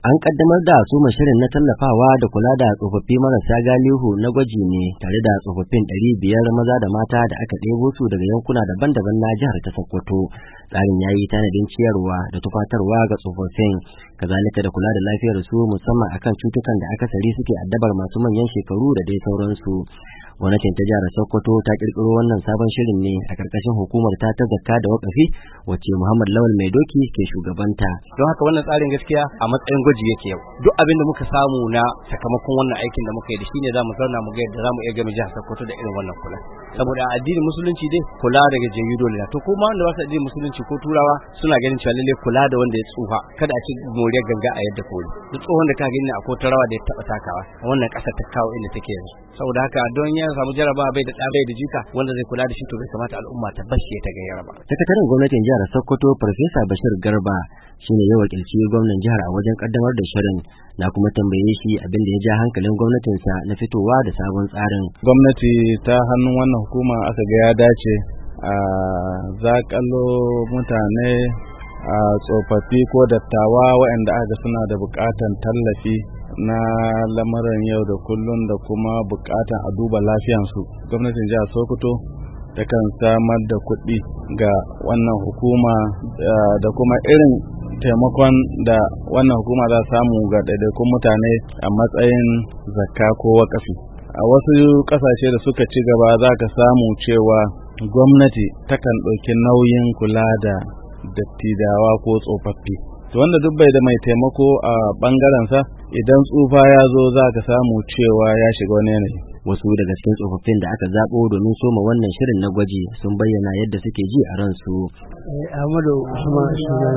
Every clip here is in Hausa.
An kaddamar da soma shirin na tallafawa da kula da tsofaffi marasa galihu na gwaji ne tare da tsofaffin 500 maza da mata da aka ɗebo su daga yankuna daban-daban na jihar ta Sokoto. Tsarin ya yi tanadin ciyarwa da tufatarwa ga tsofaffin, kazalika da kula da lafiyar su musamman akan cutukan da akasari suke addabar masu manyan shekaru da dai sauransu. Gwamnatin ta jihar Sokoto ta kirkiro wannan sabon shirin ne a karkashin hukumar ta zakka da wakafi wacce Muhammad Lawal Maidoki ke shugabanta. Don haka wannan tsarin gaskiya a matsayin gwaji yake yau. Duk abin da muka samu na sakamakon wannan aikin da muka yi da shine zamu zauna mu ga yadda zamu iya game jihar Sokoto da irin wannan kula. Saboda addinin musulunci dai kula daga jayu dole na to kuma wanda ba su addinin musulunci ko turawa suna ganin cewa lalle kula da wanda ya tsufa kada a ci moriyar ganga a yadda koyi. Duk tsohon da ka gani akwai ta rawa da ya taba takawa wannan kasar ta kawo inda take yanzu. Saboda haka don ya samu jaraba bai da ɗa bai da jika wanda zai kula da shi to bai kamata al'umma ta bashi ta gayyara ba. Sakataren gwamnatin jihar Sokoto Farfesa Bashir Garba shine ya wakilci gwamnan jihar a wajen kaddamar da shirin, na kuma tambaye shi abin da ya ja hankalin gwamnatinsa na fitowa da sabon tsarin. Gwamnati ta hannun wannan hukuma aka ga ya dace a zakalo mutane a tsofaffi ko dattawa waɗanda aka suna da buƙatan tallafi na lamarin yau da kullun da kuma buƙatan a duba lafiyansu. Gwamnatin jihar Sokoto takan samar da kuɗi ga wannan hukuma da kuma irin taimakon da wannan hukuma za samu ga ɗaiɗaikun mutane a matsayin zakka ko wakafi. A wasu ƙasashe da suka ci gaba za ka samu cewa gwamnati takan ɗauki nauyin kula da dattijawa ko tsofaffi. Wanda duk bai da mai taimako a ɓangarensa idan tsufa ya zo za ka samu cewa ya shiga wani yanayi. Wasu daga cikin tsofaffin da aka zaɓo domin soma wannan shirin na gwaji sun bayyana yadda suke ji a ransu. Ahmadu Usman suna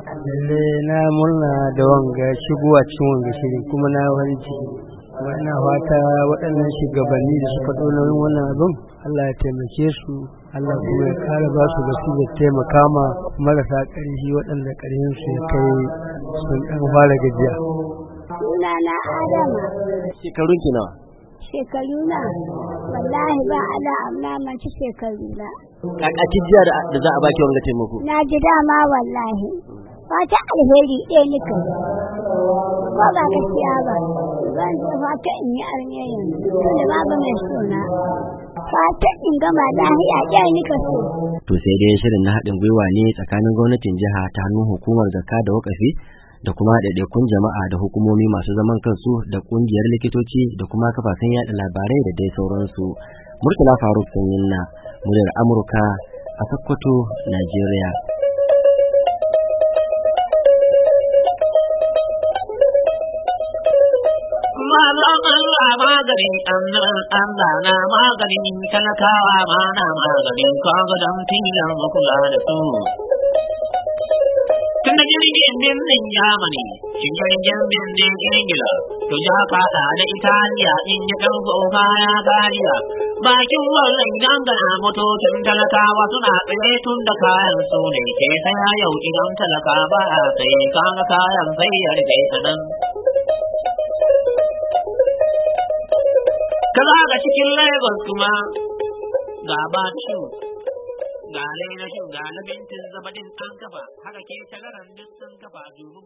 na murna da wanga shigowa cikin wanga shiri kuma na farin ciki. Kuma ina fata waɗannan shugabanni da suka ɗau nauyin wannan abin Allah ya taimake su, Allah kuma ya ƙara ba su basirar taimaka ma marasa ƙarfi waɗanda ƙarfin su ya kai sun ɗan fara gajiya. Sunana Adama. Shekarun ki nawa? Shekaru na wallahi ba ala amma mace shekaru na. Kakakin jiya da za a baki wanga taimako? Na ji dama wallahi. Fata alheri ɗaya nika. Ko ba gaskiya ba. Zan ji fata in yi arme yanzu. Tunda babu mai suna. Fata in gama lahiya ɗaya nika so. To sai dai shirin na haɗin gwiwa ne tsakanin gwamnatin jiha ta hannun hukumar zakka da wakafi da kuma ɗaiɗaikun jama'a da hukumomi masu zaman kansu da ƙungiyar likitoci da kuma kafafen yaɗa labarai da dai sauransu. Murtala Faruk Sanyinna, muryar Amurka a Sokoto, Najeriya. Maganin Allah na maganin talakawa ma na maganin kwagwadon tilar makula da su. Tun da jirgin birnin Germany, jirgin birnin Ingila, to ya fada da Italiya in ya ɗauko kaya kariya. Bakin wannan gangana motocin talakawa suna tsaye tun da kayan su ne ke saya yau idan talaka ba a sai kaga kayan sai ya rike ta nan. Kaza ga cikin Lagos kuma ga Batshu, ga Lainashu, ga Labintin Zabadin an kafa, haka ke tagaran duk sun kafa